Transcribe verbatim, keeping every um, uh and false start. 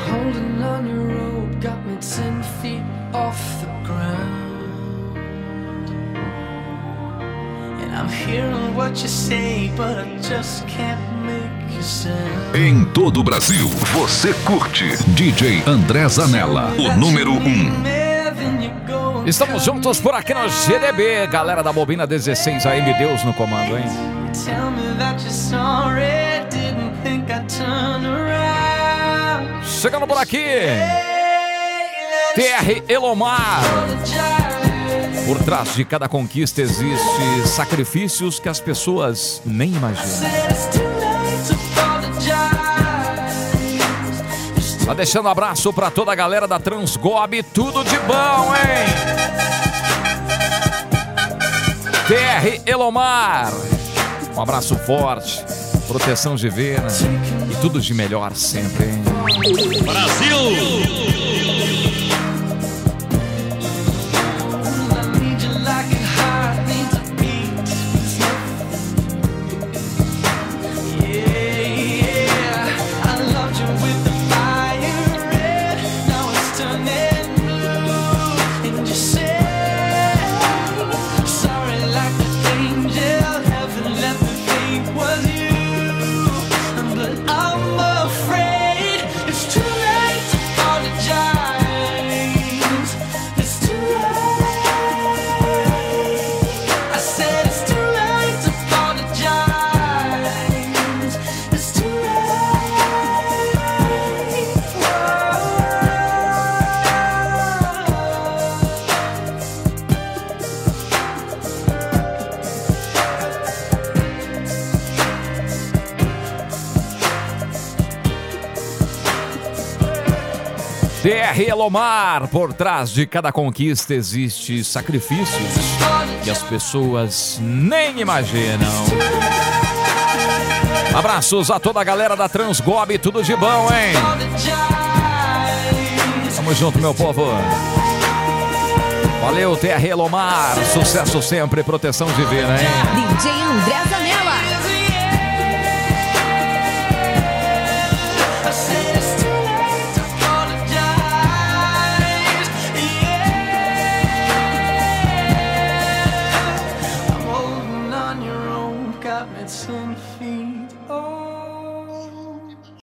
Holding on your rope got me ten feet off the ground. And I'm hearing what you say, but I just can't make you sound. Em todo o Brasil, você curte D J André Zanella, o número um. Estamos juntos por aqui no G D B, galera da Bobina dezesseis A M, Deus no comando, hein? Chegando por aqui, T R Elomar. Por trás de cada conquista existe sacrifícios que as pessoas nem imaginam. Tá deixando um abraço pra toda a galera da Transgob, tudo de bom, hein? T R Elomar, um abraço forte, proteção divina e tudo de melhor sempre, hein? Brasil! T R Elomar, por trás de cada conquista existe sacrifícios que as pessoas nem imaginam. Abraços a toda a galera da Transgob, tudo de bom, hein? Tamo junto, meu povo. Valeu, T R Elomar, sucesso sempre, proteção divina, hein? D J André Zanella.